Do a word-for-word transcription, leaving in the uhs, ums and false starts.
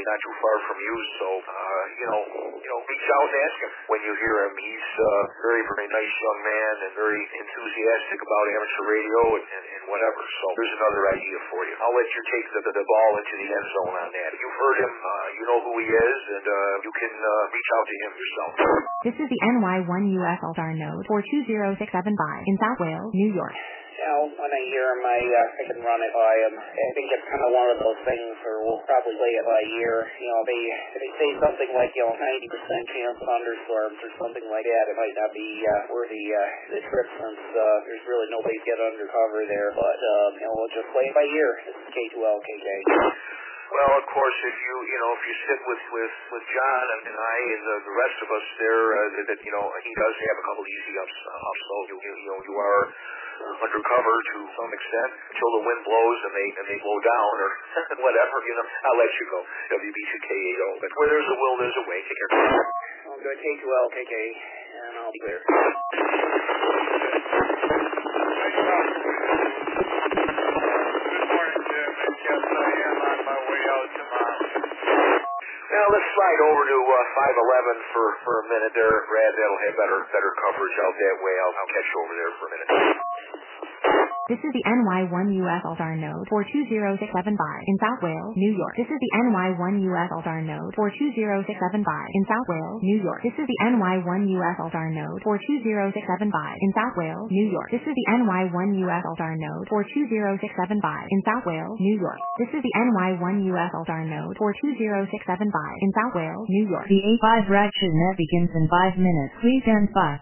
probably not too far from you, so, uh, you know, you know, reach out and ask him when you hear him. He's a uh, very, very nice young man and very enthusiastic about amateur radio and, and, and whatever. So there's another idea for you. I'll let you take the, the, the ball into the end zone on that. You've heard him. Uh, you know who he is, and uh, you can uh, reach out to him yourself. This is the N Y one U S Altar node four two zero six seven five in South Wales, New York. You know, when I hear him, I, uh, I can run it by him. I think it's kind of one of those things where we'll probably play it by ear. You know, they they say something like, you know, ninety percent chance of thunderstorms or something like that. It might not be uh, worth the, uh, the trip since uh, there's really nobody to get under cover there. But, um, you know, we'll just play it by ear. This is K two L K K. Well, of course, if you, you know, if you sit with, with, with John and, and I and the, the rest of us there, uh, that, that, you know, he does have a couple easy ups, uh, ups so you, you, you know, you are undercover to some extent until the wind blows and they, and they blow down or whatever, you know, I'll let you go. W B two K eight oh. But where there's a will, there's a way. Take care. I'm good. K two L K K, and I'll be clear. Now let's slide over to uh, five eleven for, for a minute there, Brad. That'll have better better coverage out that way. I'll, I'll catch you over there for a minute. This is the N Y one U S Altar node four two zero six seven five in South Wales, New York. This is the N Y one U S Altar node four two zero six seven five in South Wales, New York. This is the N Y one U S Altar node four two zero six seven five in South Wales, New York. This is the N Y one U S Altar node four two zero six seven five in South Wales, New York. This is the N Y one U S Altar node four two zero six seven five in South Wales, New York. The A five Ratchet Net begins in five minutes. Please stand by.